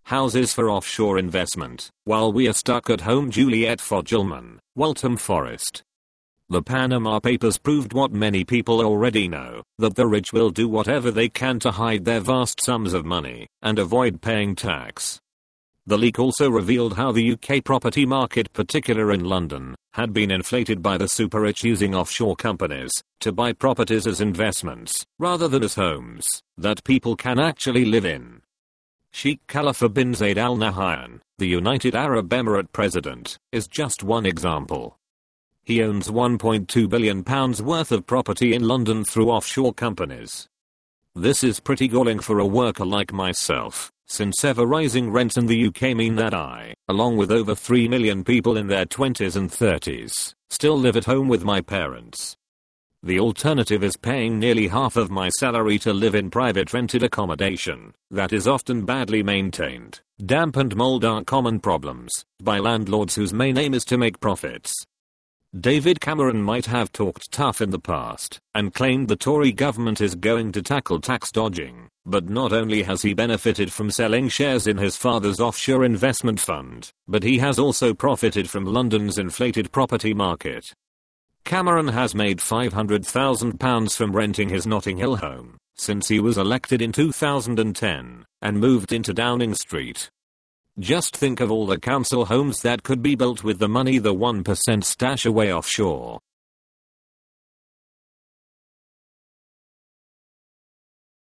houses for offshore investment, while we are stuck at home. Juliet Foggelman, Waltham Forest. The Panama Papers proved what many people already know, that the rich will do whatever they can to hide their vast sums of money and avoid paying tax. The leak also revealed how the UK property market, particularly in London, had been inflated by the super rich using offshore companies to buy properties as investments rather than as homes that people can actually live in. Sheikh Khalifa bin Zayed Al Nahyan, the United Arab Emirate president, is just one example. He owns £1.2 billion worth of property in London through offshore companies. This is pretty galling for a worker like myself, since ever-rising rents in the UK mean that I, along with over 3 million people in their 20s and 30s, still live at home with my parents. The alternative is paying nearly half of my salary to live in private rented accommodation that is often badly maintained. Damp and mold are common problems by landlords whose main aim is to make profits. David Cameron might have talked tough in the past and claimed the Tory government is going to tackle tax dodging, but not only has he benefited from selling shares in his father's offshore investment fund, but he has also profited from London's inflated property market. Cameron has made £500,000 from renting his Notting Hill home since he was elected in 2010 and moved into Downing Street. Just think of all the council homes that could be built with the money the 1% stash away offshore.